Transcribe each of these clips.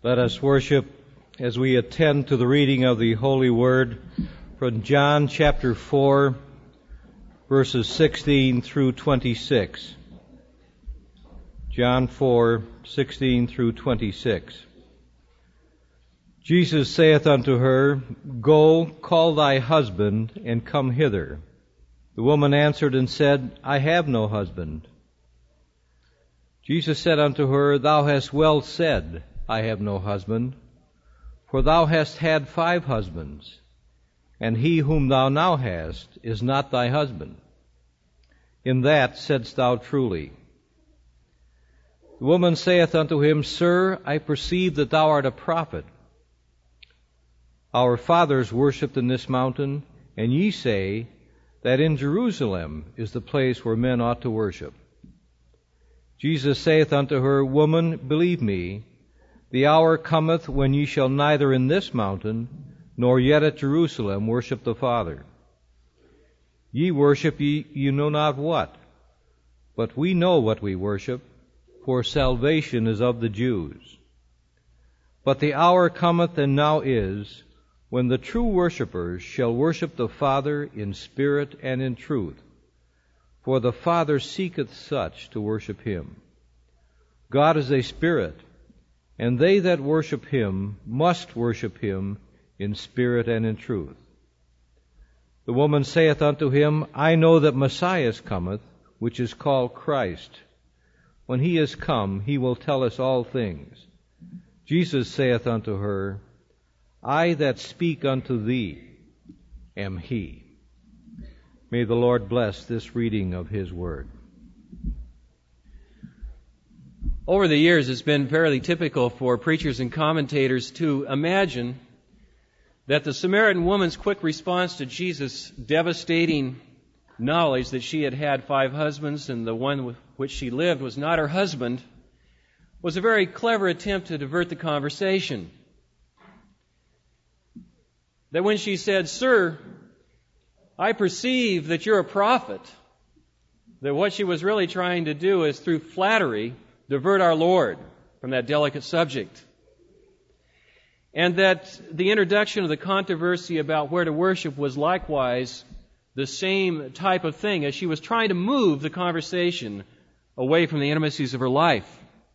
Let us worship as we attend to the reading of the Holy Word from John chapter 4, verses 16 through 26. John 4, 16 through 26. Jesus saith unto her, Go, call thy husband, and come hither. The woman answered and said, I have no husband. Jesus said unto her, Thou hast well said, I have no husband, for thou hast had 5 husbands, and he whom thou now hast is not thy husband. In that saidst thou truly. The woman saith unto him, Sir, I perceive that thou art a prophet. Our fathers worshipped in this mountain, and ye say that in Jerusalem is the place where men ought to worship. Jesus saith unto her, Woman, believe me, the hour cometh when ye shall neither in this mountain, nor yet at Jerusalem worship the Father. Ye worship ye know not what, but we know what we worship, for salvation is of the Jews. But the hour cometh, and now is, when the true worshippers shall worship the Father in spirit and in truth, for the Father seeketh such to worship him. God is a spirit, and they that worship him must worship him in spirit and in truth. The woman saith unto him, I know that Messiah cometh, which is called Christ. When he is come, he will tell us all things. Jesus saith unto her, I that speak unto thee am he. May the Lord bless this reading of his word. Over the years, it's been fairly typical for preachers and commentators to imagine that the Samaritan woman's quick response to Jesus' devastating knowledge that she had had 5 husbands and the one with which she lived was not her husband was a very clever attempt to divert the conversation. That when she said, Sir, I perceive that you're a prophet, that what she was really trying to do is through flattery divert our Lord from that delicate subject. And that the introduction of the controversy about where to worship was likewise the same type of thing, as she was trying to move the conversation away from the intimacies of her life.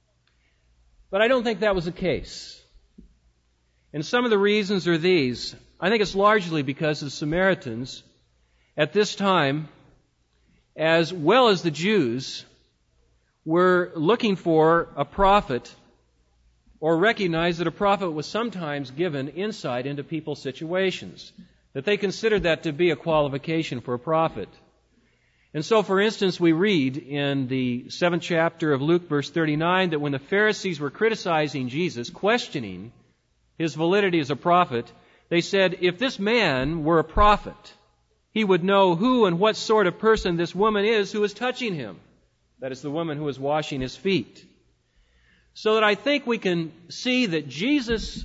But I don't think that was the case. And some of the reasons are these. I think it's largely because the Samaritans at this time, as well as the Jews, were looking for a prophet, or recognized that a prophet was sometimes given insight into people's situations, that they considered that to be a qualification for a prophet. And so, for instance, we read in the 7th chapter of Luke, verse 39, that when the Pharisees were criticizing Jesus, questioning his validity as a prophet, they said, if this man were a prophet, he would know who and what sort of person this woman is who is touching him. That is the woman who is washing his feet. So that I think we can see that Jesus'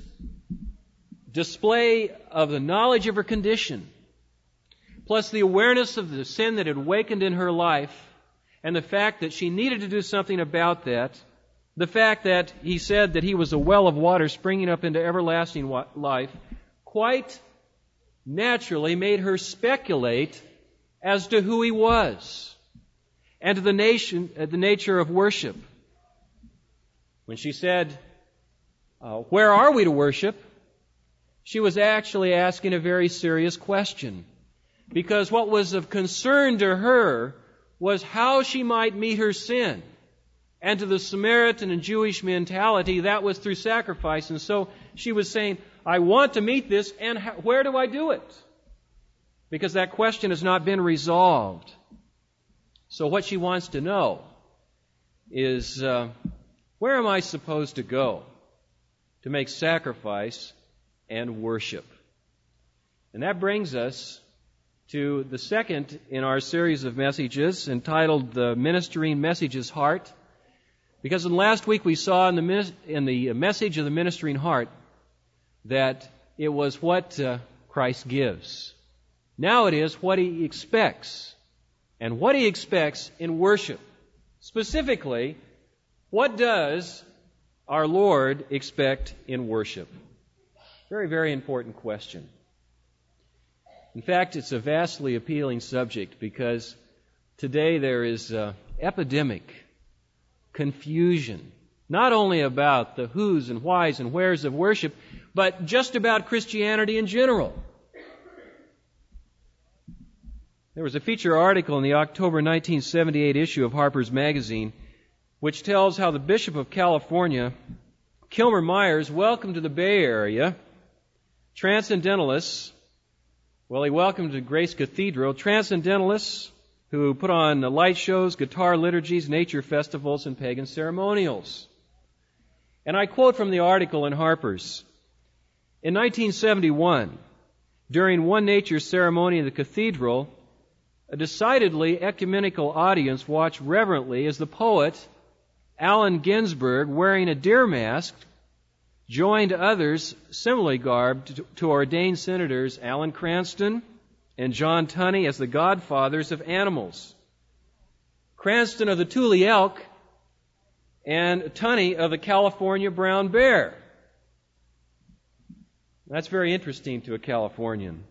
display of the knowledge of her condition, plus the awareness of the sin that had awakened in her life, and the fact that she needed to do something about that, the fact that he said that he was a well of water springing up into everlasting life, quite naturally made her speculate as to who he was and to the nature of worship. When she said, where are we to worship? She was actually asking a very serious question. Because what was of concern to her was how she might meet her sin. And to the Samaritan and Jewish mentality, that was through sacrifice. And so she was saying, I want to meet this, and where do I do it? Because that question has not been resolved. So what she wants to know is, where am I supposed to go to make sacrifice and worship? And that brings us to the second in our series of messages entitled The Ministering Message's Heart. Because in last week we saw in the message of the ministering heart that it was what Christ gives. Now it is what he expects. And what he expects in worship. Specifically, what does our Lord expect in worship? Very, very important question. In fact, it's a vastly appealing subject because today there is epidemic confusion, not only about the who's and why's and where's of worship, but just about Christianity in general. There was a feature article in the October 1978 issue of Harper's Magazine which tells how the Bishop of California, Kilmer Myers, welcomed to the Bay Area transcendentalists. Well, he welcomed to Grace Cathedral transcendentalists who put on light shows, guitar liturgies, nature festivals, and pagan ceremonials. And I quote from the article in Harper's. In 1971, during one nature ceremony in the cathedral, a decidedly ecumenical audience watched reverently as the poet Allen Ginsberg, wearing a deer mask, joined others similarly garbed to ordained senators Alan Cranston and John Tunney as the godfathers of animals. Cranston of the Tule elk and Tunney of the California brown bear. That's very interesting to a Californian.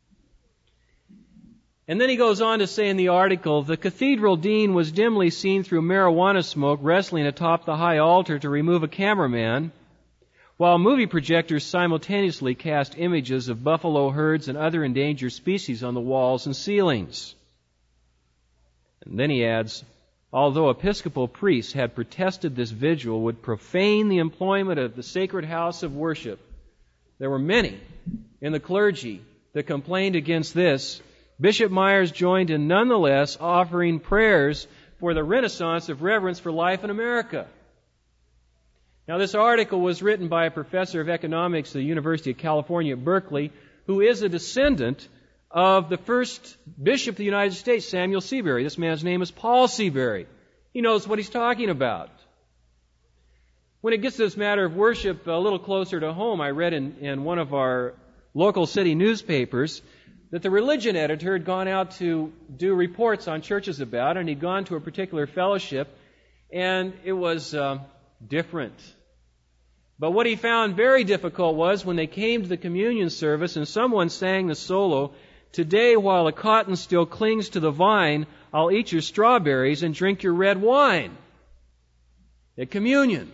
And then he goes on to say in the article, the cathedral dean was dimly seen through marijuana smoke wrestling atop the high altar to remove a cameraman, while movie projectors simultaneously cast images of buffalo herds and other endangered species on the walls and ceilings. And then he adds, although Episcopal priests had protested this vigil would profane the employment of the sacred house of worship, there were many in the clergy that complained against this. Bishop Myers joined in nonetheless offering prayers for the renaissance of reverence for life in America. Now, this article was written by a professor of economics at the University of California at Berkeley, who is a descendant of the first bishop of the United States, Samuel Seabury. This man's name is Paul Seabury. He knows what he's talking about. When it gets to this matter of worship a little closer to home, I read in one of our local city newspapers that the religion editor had gone out to do reports on churches about it, and he'd gone to a particular fellowship, and it was different. But what he found very difficult was when they came to the communion service and someone sang the solo, "Today while the cotton still clings to the vine, I'll eat your strawberries and drink your red wine." At communion.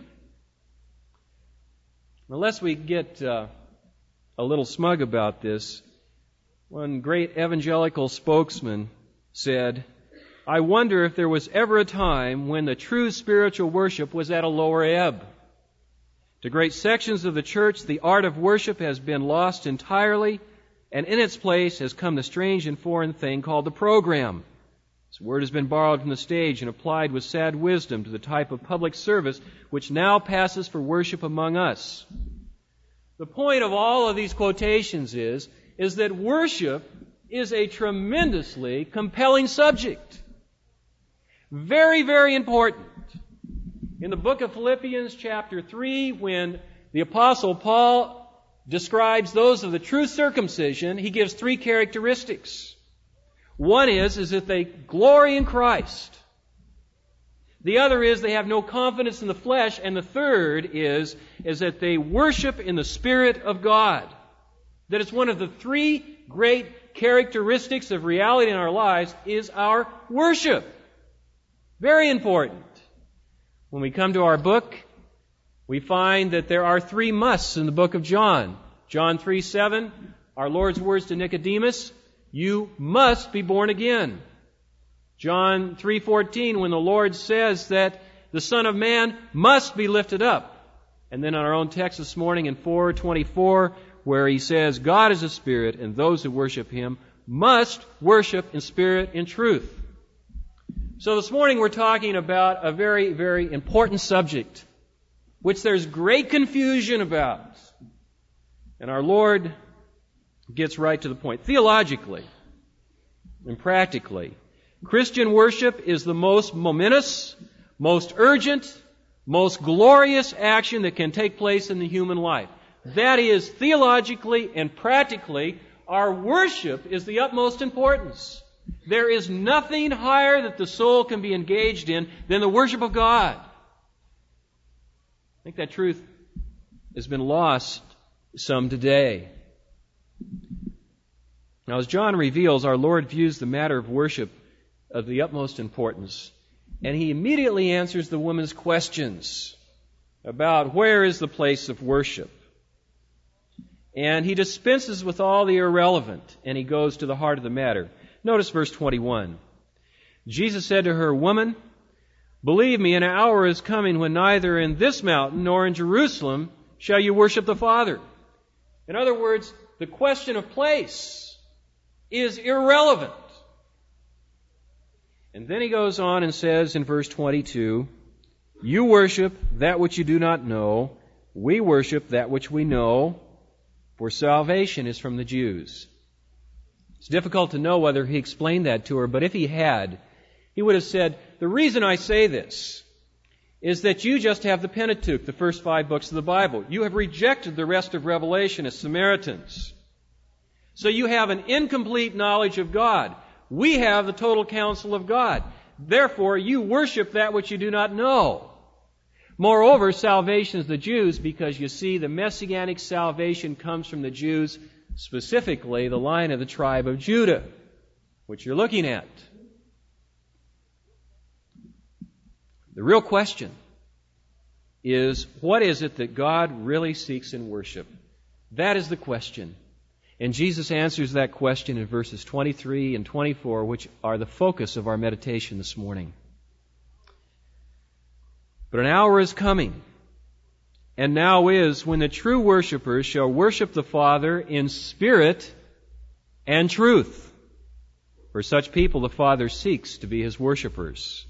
Unless we get a little smug about this, one great evangelical spokesman said, "I wonder if there was ever a time when the true spiritual worship was at a lower ebb. To great sections of the church, the art of worship has been lost entirely, and in its place has come the strange and foreign thing called the program. This word has been borrowed from the stage and applied with sad wisdom to the type of public service which now passes for worship among us." The point of all of these quotations is that worship is a tremendously compelling subject. Very, very important. In the book of Philippians chapter 3, when the Apostle Paul describes those of the true circumcision, he gives three characteristics. One is that they glory in Christ. The other is they have no confidence in the flesh. And the third is that they worship in the Spirit of God. That it's one of the three great characteristics of reality in our lives is our worship. Very important. When we come to our book, we find that there are three musts in the book of John. John 3:7, our Lord's words to Nicodemus, "You must be born again." John 3:14, when the Lord says that the Son of Man must be lifted up. And then on our own text this morning in 4:24, where he says, God is a spirit, and those who worship him must worship in spirit and truth. So this morning we're talking about a very, very important subject, which there's great confusion about. And our Lord gets right to the point. Theologically and practically, Christian worship is the most momentous, most urgent, most glorious action that can take place in the human life. That is, theologically and practically, our worship is the utmost importance. There is nothing higher that the soul can be engaged in than the worship of God. think that truth has been lost some today. Now, as John reveals, our Lord views the matter of worship of the utmost importance, and he immediately answers the woman's questions about where is the place of worship. And he dispenses with all the irrelevant, and he goes to the heart of the matter. Notice verse 21. Jesus said to her, "Woman, believe me, an hour is coming when neither in this mountain nor in Jerusalem shall you worship the Father." In other words, the question of place is irrelevant. And then he goes on and says in verse 22, "You worship that which you do not know. We worship that which we know, for salvation is from the Jews." It's difficult to know whether he explained that to her, but if he had, he would have said, "The reason I say this is that you just have the Pentateuch, the first 5 books of the Bible. You have rejected the rest of Revelation as Samaritans. So you have an incomplete knowledge of God. We have the total counsel of God. Therefore, you worship that which you do not know. Moreover, salvation is the Jews, because you see, the messianic salvation comes from the Jews, specifically the line of the tribe of Judah, which you're looking at." The real question is, what is it that God really seeks in worship? That is the question. And Jesus answers that question in verses 23 and 24, which are the focus of our meditation this morning. "But an hour is coming, and now is, when the true worshipers shall worship the Father in spirit and truth. For such people the Father seeks to be His worshipers."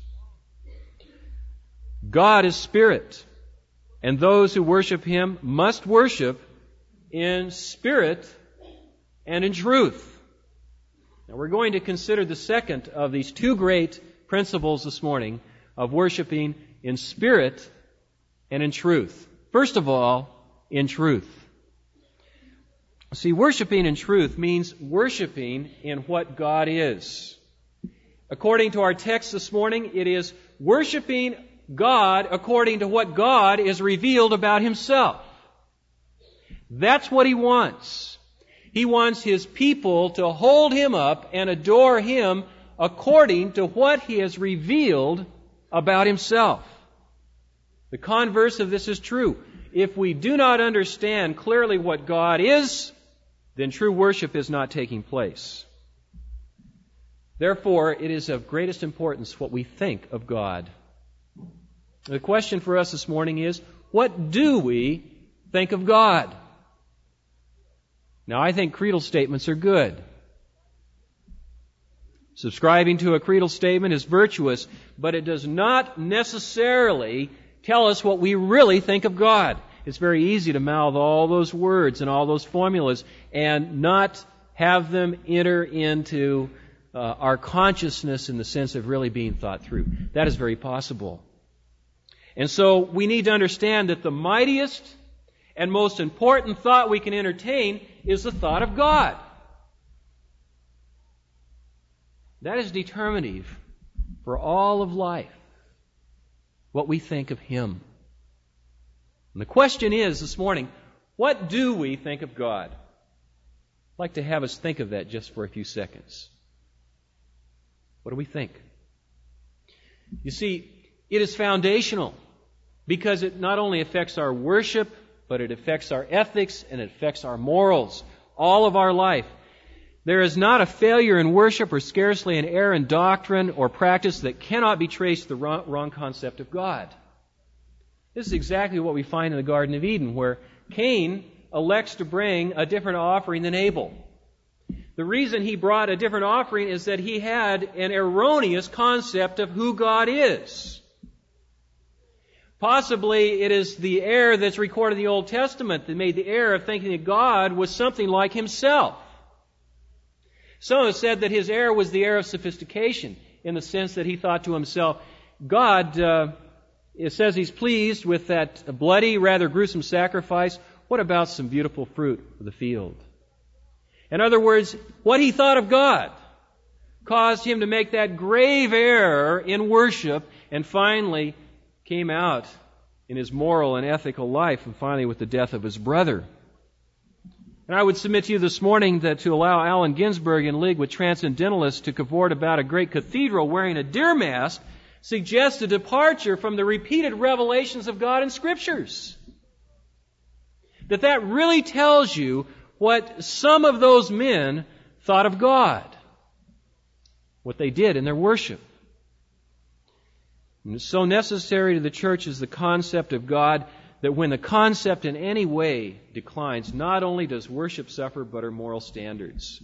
God is spirit, and those who worship Him must worship in spirit and in truth. Now, we're going to consider the second of these 2 great principles this morning of worshiping in spirit and in truth. First of all, in truth. See, worshiping in truth means worshiping in what God is. According to our text this morning, it is worshiping God according to what God is revealed about Himself. That's what He wants. He wants His people to hold Him up and adore Him according to what He has revealed about Himself. The converse of this is true. If we do not understand clearly what God is, then true worship is not taking place. Therefore, it is of greatest importance what we think of God. The question for us this morning is, what do we think of God? Now, I think creedal statements are good. Subscribing to a creedal statement is virtuous, but it does not necessarily tell us what we really think of God. It's very easy to mouth all those words and all those formulas and not have them enter into our consciousness in the sense of really being thought through. That is very possible. And so we need to understand that the mightiest and most important thought we can entertain is the thought of God. That is determinative for all of life, what we think of Him. And the question is this morning, what do we think of God? I'd like to have us think of that just for a few seconds. What do we think? You see, it is foundational because it not only affects our worship, but it affects our ethics and it affects our morals, all of our life. There is not a failure in worship or scarcely an error in doctrine or practice that cannot be traced to the wrong concept of God. This is exactly what we find in the Garden of Eden, where Cain elects to bring a different offering than Abel. The reason he brought a different offering is that he had an erroneous concept of who God is. Possibly it is the error that's recorded in the Old Testament that made the error of thinking that God was something like himself. Some have said that his error was the error of sophistication, in the sense that he thought to himself, God, it says He's pleased with that bloody, rather gruesome sacrifice. What about some beautiful fruit of the field? In other words, what he thought of God caused him to make that grave error in worship, and finally came out in his moral and ethical life, and finally with the death of his brother. And I would submit to you this morning that to allow Allen Ginsberg in league with transcendentalists to cavort about a great cathedral wearing a deer mask suggests a departure from the repeated revelations of God in Scriptures. That really tells you what some of those men thought of God, what they did in their worship. And so necessary to the church is the concept of God that when the concept in any way declines, not only does worship suffer, but our moral standards.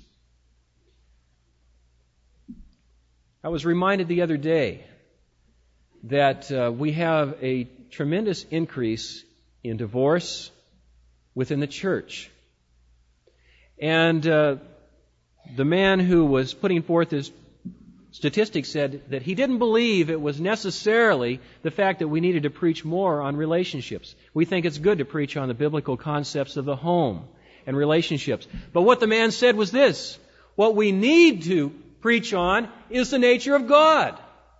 I was reminded the other day that we have a tremendous increase in divorce within the church. And the man who was putting forth his statistics said that he didn't believe it was necessarily the fact that we needed to preach more on relationships. We think it's good to preach on the biblical concepts of the home and relationships. But what the man said was this: what we need to preach on is the nature of God.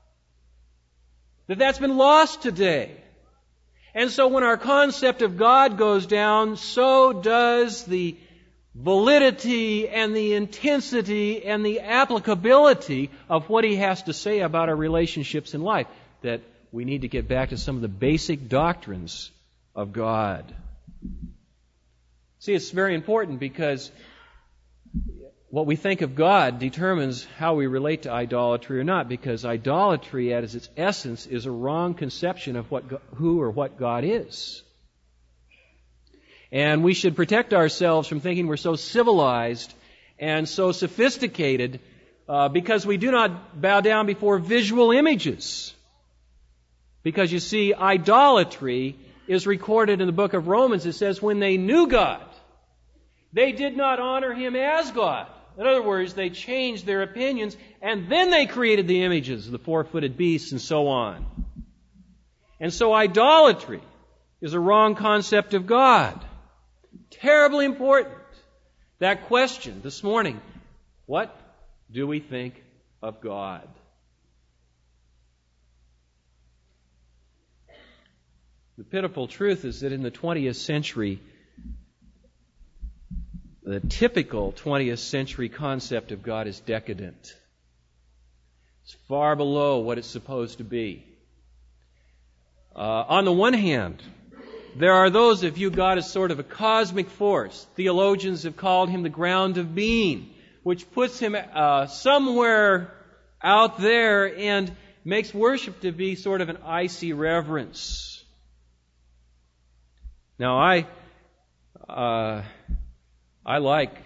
That's been lost today. And so when our concept of God goes down, so does the validity and the intensity and the applicability of what he has to say about our relationships in life. That we need to get back to some of the basic doctrines of God. See, it's very important because what we think of God determines how we relate to idolatry or not, because idolatry at its essence is a wrong conception of who or what God is. And we should protect ourselves from thinking we're so civilized and so sophisticated because we do not bow down before visual images. Because you see, idolatry is recorded in the book of Romans. It says, when they knew God, they did not honor Him as God. In other words, they changed their opinions, and then they created the images of the four-footed beasts and so on. And so idolatry is a wrong concept of God. Terribly important. That question this morning, what do we think of God? The pitiful truth is that in the 20th century, the typical 20th century concept of God is decadent. It's far below what it's supposed to be. On the one hand, there are those that view God as sort of a cosmic force. Theologians have called Him the ground of being, which puts Him somewhere out there and makes worship to be sort of an icy reverence. Now, I like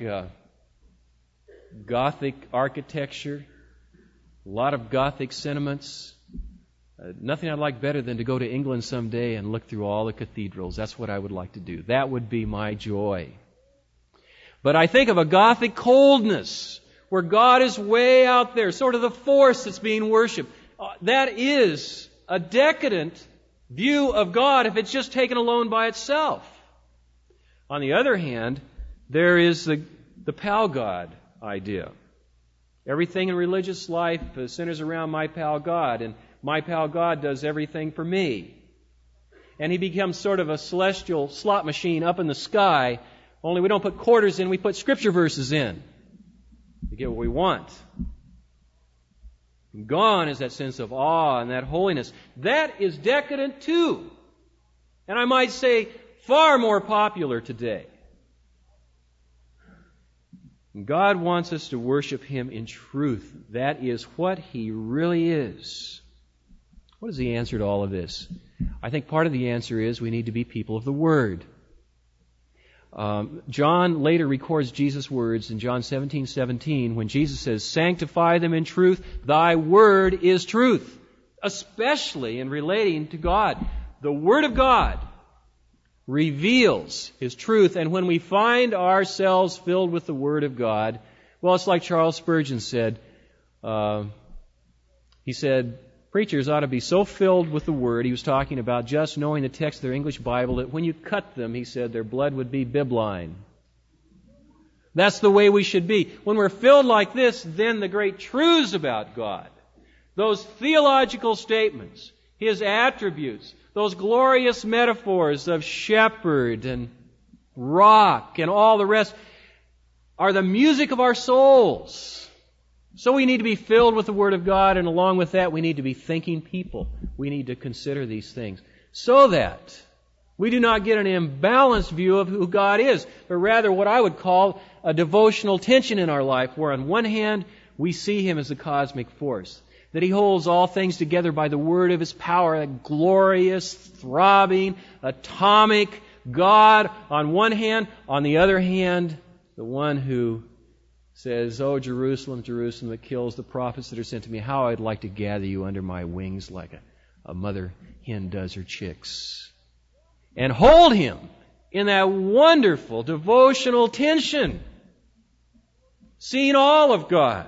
Gothic architecture, a lot of Gothic sentiments. Nothing I'd like better than to go to England someday and look through all the cathedrals. That's what I would like to do. That would be my joy. But I think of a Gothic coldness, where God is way out there, sort of the force that's being worshipped. That is a decadent view of God if it's just taken alone by itself. On the other hand, there is the pal God idea. Everything in religious life centers around my pal God, and my pal God does everything for me. And He becomes sort of a celestial slot machine up in the sky, only we don't put quarters in, we put Scripture verses in to get what we want. And gone is that sense of awe and that holiness. That is decadent too. And I might say far more popular today. God wants us to worship Him in truth. That is what He really is. What is the answer to all of this? I think part of the answer is we need to be people of the Word. John later records Jesus' words in John 17:17 when Jesus says, "Sanctify them in truth, Thy Word is truth." Especially in relating to God. The Word of God reveals His truth, and when we find ourselves filled with the Word of God, well, it's like Charles Spurgeon said. He said, preachers ought to be so filled with the Word, he was talking about just knowing the text of their English Bible, that when you cut them, he said, their blood would be bibline. That's the way we should be. When we're filled like this, then the great truths about God, those theological statements, His attributes, Those glorious metaphors of shepherd and rock and all the rest are the music of our souls. So we need to be filled with the Word of God, and along with that, we need to be thinking people. We need to consider these things so that we do not get an imbalanced view of who God is, but rather what I would call a devotional tension in our life, where on one hand, we see Him as a cosmic force, that He holds all things together by the word of His power, a glorious, throbbing, atomic God on one hand. On the other hand, the one who says, "Oh, Jerusalem, Jerusalem, that kills the prophets that are sent to me, how I'd like to gather you under my wings like a mother hen does her chicks." And hold Him in that wonderful devotional tension, seeing all of God.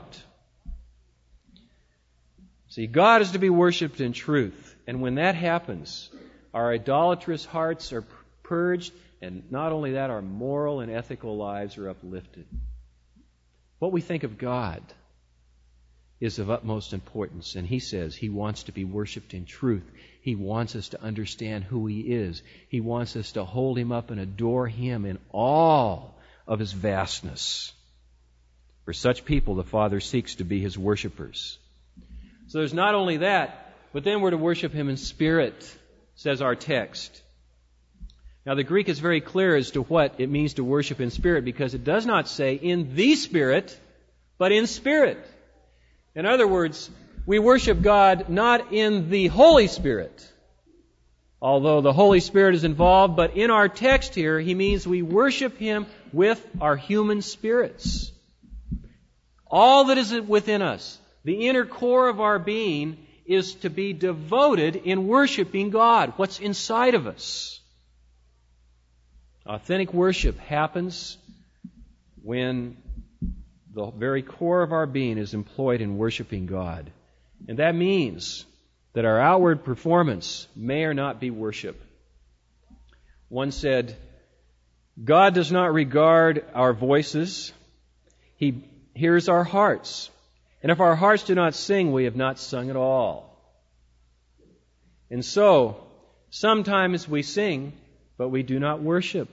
See, God is to be worshipped in truth. And when that happens, our idolatrous hearts are purged, and not only that, our moral and ethical lives are uplifted. What we think of God is of utmost importance, and He says He wants to be worshipped in truth. He wants us to understand who He is. He wants us to hold Him up and adore Him in all of His vastness. For such people, the Father seeks to be His worshipers. So there's not only that, but then we're to worship Him in spirit, says our text. Now, the Greek is very clear as to what it means to worship in spirit, because it does not say in the Spirit, but in spirit. In other words, we worship God not in the Holy Spirit, although the Holy Spirit is involved, but in our text here, he means we worship Him with our human spirits. All that is within us, the inner core of our being, is to be devoted in worshiping God, what's inside of us. Authentic worship happens when the very core of our being is employed in worshiping God. And that means that our outward performance may or not be worship. One said, "God does not regard our voices. He hears our hearts. And if our hearts do not sing, we have not sung at all." And so, sometimes we sing, but we do not worship.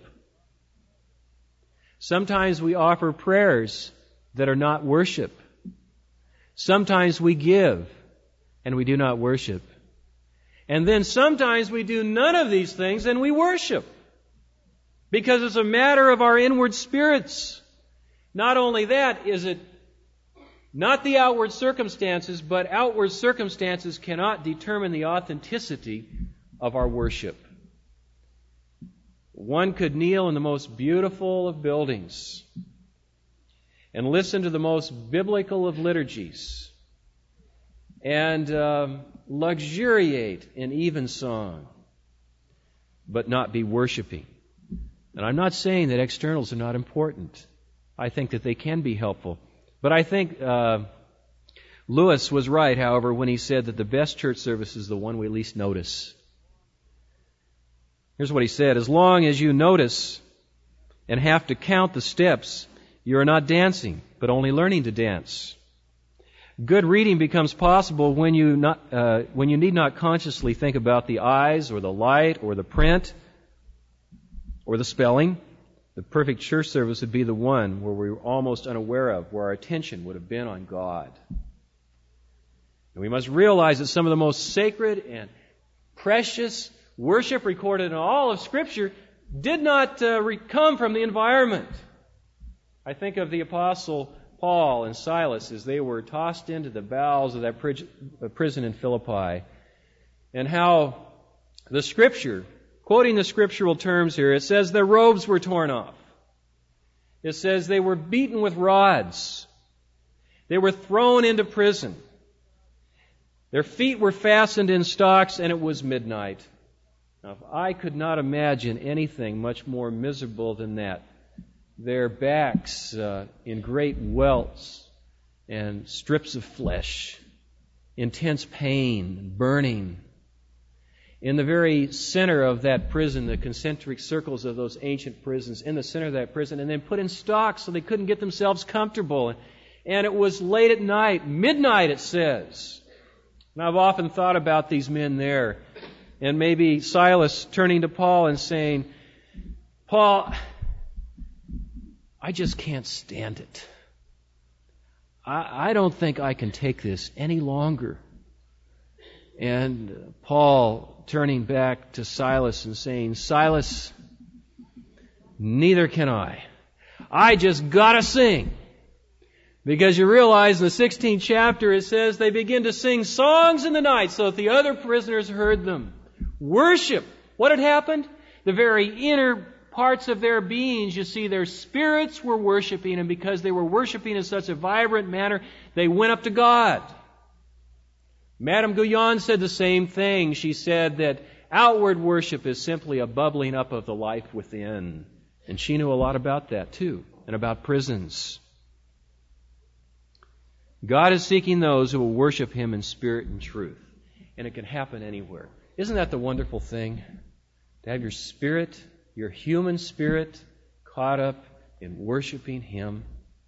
Sometimes we offer prayers that are not worship. Sometimes we give, and we do not worship. And then sometimes we do none of these things and we worship, because it's a matter of our inward spirits. Not only that, is it not the outward circumstances, but outward circumstances cannot determine the authenticity of our worship. One could kneel in the most beautiful of buildings and listen to the most biblical of liturgies and luxuriate in evensong, but not be worshiping. And I'm not saying that externals are not important. I think that they can be helpful. But I think Lewis was right, however, when he said that the best church service is the one we least notice. Here's what he said: "As long as you notice and have to count the steps, you are not dancing, but only learning to dance. Good reading becomes possible when you need not consciously think about the eyes or the light or the print or the spelling. The perfect church service would be the one where we were almost unaware of, where our attention would have been on God." And we must realize that some of the most sacred and precious worship recorded in all of Scripture did not come from the environment. I think of the Apostle Paul and Silas as they were tossed into the bowels of that prison in Philippi, and how the Scripture, quoting the scriptural terms here, it says their robes were torn off. It says they were beaten with rods. They were thrown into prison. Their feet were fastened in stocks, and it was midnight. Now, if I could not imagine anything much more miserable than that, their backs in great welts and strips of flesh, intense pain, burning. In the very center of that prison, the concentric circles of those ancient prisons, in the center of that prison, and then put in stocks so they couldn't get themselves comfortable. And it was late at night, midnight it says. And I've often thought about these men there, And maybe Silas turning to Paul and saying, Paul, I just can't stand it. I don't think I can take this any longer. And Paul turning back to Silas and saying, Silas, neither can I. I just gotta sing. Because you realize in the 16th chapter it says they begin to sing songs in the night so that the other prisoners heard them. Worship. What had happened? The very inner parts of their beings, you see, their spirits were worshiping, and because they were worshiping in such a vibrant manner, they went up to God. Madame Guyon said the same thing. She said that outward worship is simply a bubbling up of the life within. And she knew a lot about that too, and about prisons. God is seeking those who will worship Him in spirit and truth. And it can happen anywhere. Isn't that the wonderful thing? To have your spirit, your human spirit, caught up in worshiping Him.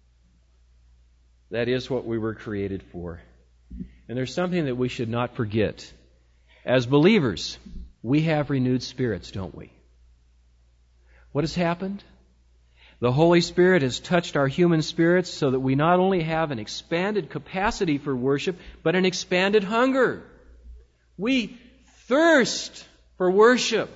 That is what we were created for. And there's something that we should not forget. As believers, we have renewed spirits, don't we? What has happened? The Holy Spirit has touched our human spirits so that we not only have an expanded capacity for worship, but an expanded hunger. We thirst for worship.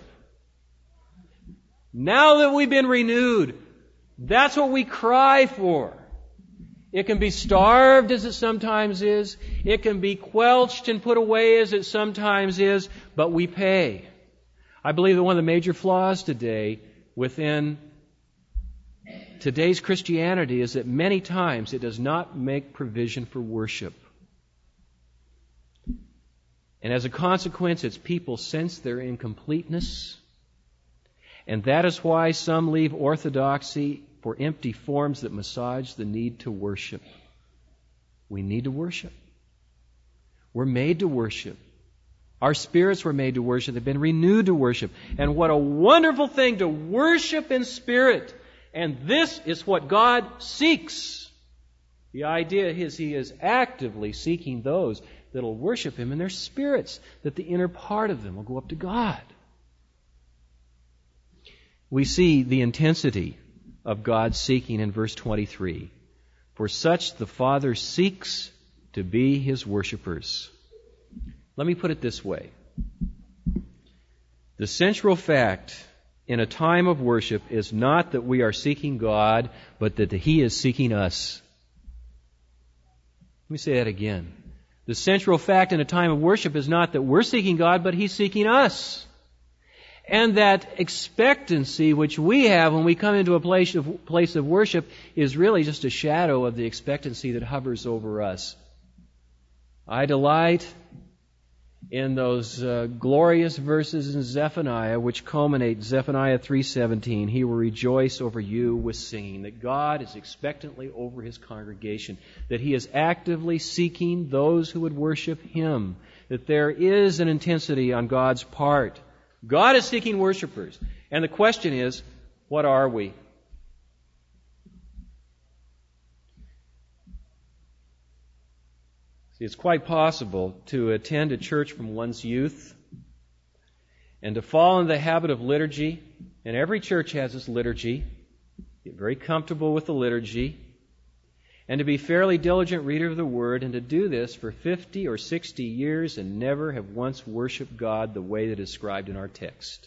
Now that we've been renewed, that's what we cry for. It can be starved as it sometimes is. It can be quelched and put away as it sometimes is, but we pay. I believe that one of the major flaws today within today's Christianity is that many times it does not make provision for worship. And as a consequence, its people sense their incompleteness. And that is why some leave orthodoxy for empty forms that massage the need to worship. We need to worship. We're made to worship. Our spirits were made to worship. They've been renewed to worship. And what a wonderful thing to worship in spirit. And this is what God seeks. The idea is He is actively seeking those that will worship Him in their spirits, that the inner part of them will go up to God. We see the intensity of God's seeking in verse 23. For such the Father seeks to be His worshipers. Let me put it this way. The central fact in a time of worship is not that we are seeking God, but that He is seeking us. Let me say that again. The central fact in a time of worship is not that we're seeking God, but He's seeking us. And that expectancy which we have when we come into a place of worship is really just a shadow of the expectancy that hovers over us. I delight in those glorious verses in Zephaniah which culminate Zephaniah 3:17. He will rejoice over you with singing. That God is expectantly over His congregation. That He is actively seeking those who would worship Him. That there is an intensity on God's part. God is seeking worshipers. And the question is, what are we? See, it's quite possible to attend a church from one's youth and to fall into the habit of liturgy. And every church has its liturgy. Get very comfortable with the liturgy. And to be fairly diligent reader of the Word, and to do this for 50 or 60 years and never have once worshipped God the way that is described in our text.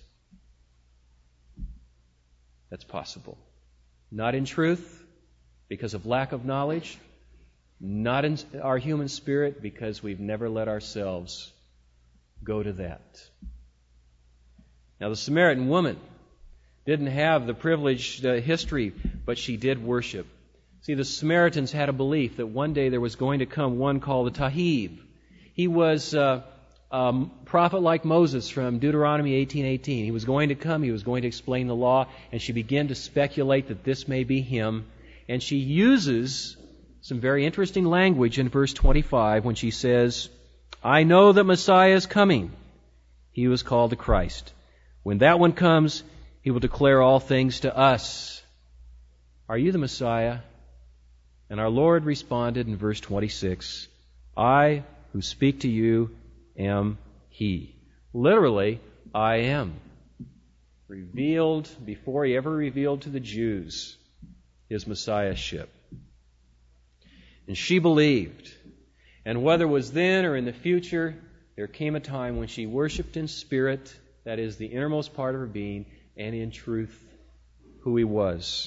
That's possible. Not in truth, because of lack of knowledge. Not in our human spirit, because we've never let ourselves go to that. Now, the Samaritan woman didn't have the privileged history, but she did worship. See, the Samaritans had a belief that one day there was going to come one called the Tahib. He was a prophet like Moses from Deuteronomy 18:18. He was going to come, he was going to explain the law, and she began to speculate that this may be him. And she uses some very interesting language in verse 25 when she says, I know that Messiah is coming. He was called the Christ. When that one comes, He will declare all things to us. Are you the Messiah? And our Lord responded in verse 26, I who speak to you am He. Literally, I am. Revealed before he ever revealed to the Jews his messiahship. And she believed. And whether it was then or in the future, there came a time when she worshiped in spirit, that is, the innermost part of her being, and in truth, who he was.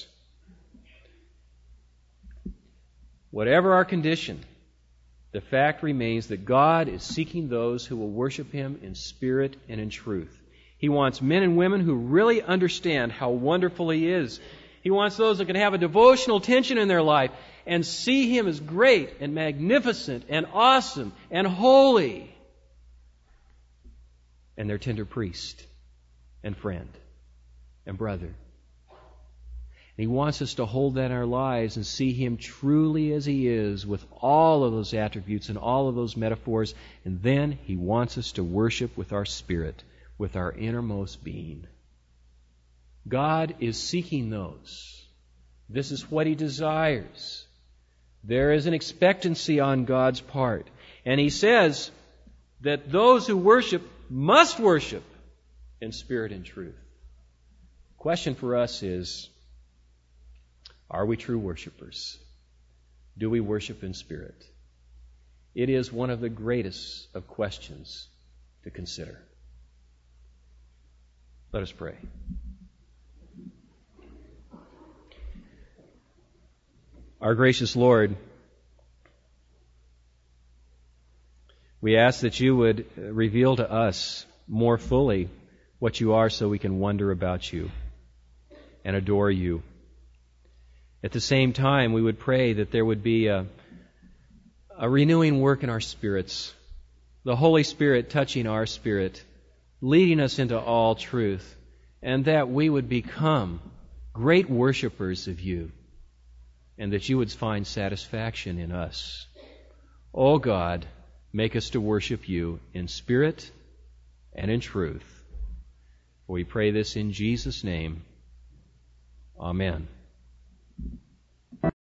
Whatever our condition, the fact remains that God is seeking those who will worship him in spirit and in truth. He wants men and women who really understand how wonderful he is. He wants those that can have a devotional tension in their life and see him as great and magnificent and awesome and holy, and their tender priest and friend and brother. And he wants us to hold that in our lives and see him truly as he is, with all of those attributes and all of those metaphors. And then he wants us to worship with our spirit, with our innermost being. God is seeking those. This is what he desires. There is an expectancy on God's part. And he says that those who worship must worship in spirit and truth. The question for us is, are we true worshipers? Do we worship in spirit? It is one of the greatest of questions to consider. Let us pray. Our gracious Lord, we ask that you would reveal to us more fully what you are so we can wonder about you and adore you. At the same time, we would pray that there would be a renewing work in our spirits, the Holy Spirit touching our spirit, leading us into all truth, and that we would become great worshipers of you, and that you would find satisfaction in us. O God, make us to worship you in spirit and in truth. For we pray this in Jesus' name. Amen.